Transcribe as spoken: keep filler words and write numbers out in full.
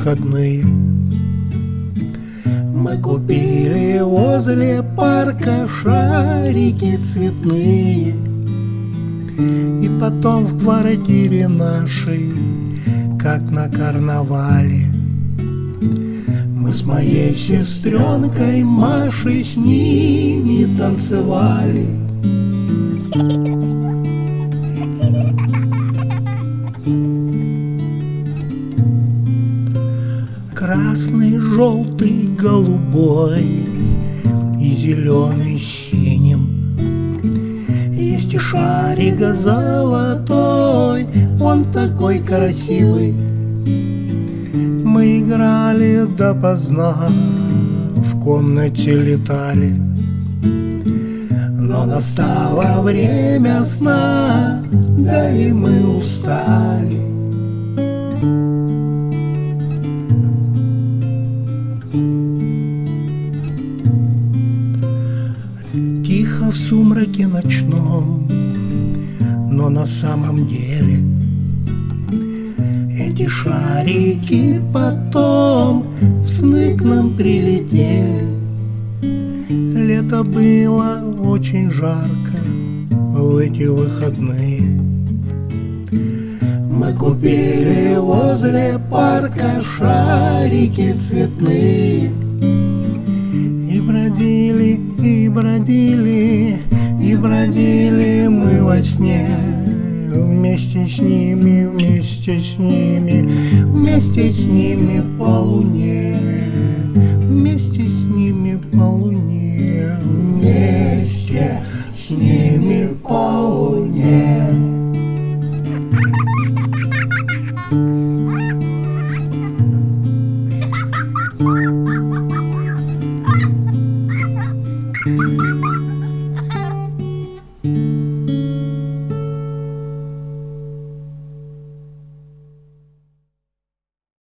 выходные. Мы купили возле парка шарики цветные, и потом в квартире нашей, как на карнавале, мы с моей сестренкой Машей с ними танцевали. Красный, желтый, голубой и зеленый с синим. Есть и шарик золотой, он такой красивый. Мы играли допоздна, в комнате летали, но настало время сна, да и мы устали. Тихо в сумраке ночном, но на самом деле эти шарики потом в сны к нам прилетели. Лето было очень жарко в эти выходные. Мы купили возле парка шарики цветные, и бродили, и бродили, и бродили мы во сне. Вместе с ними, вместе с ними, вместе с ними по луне, вместе с ними по луне, вместе с ними по луне.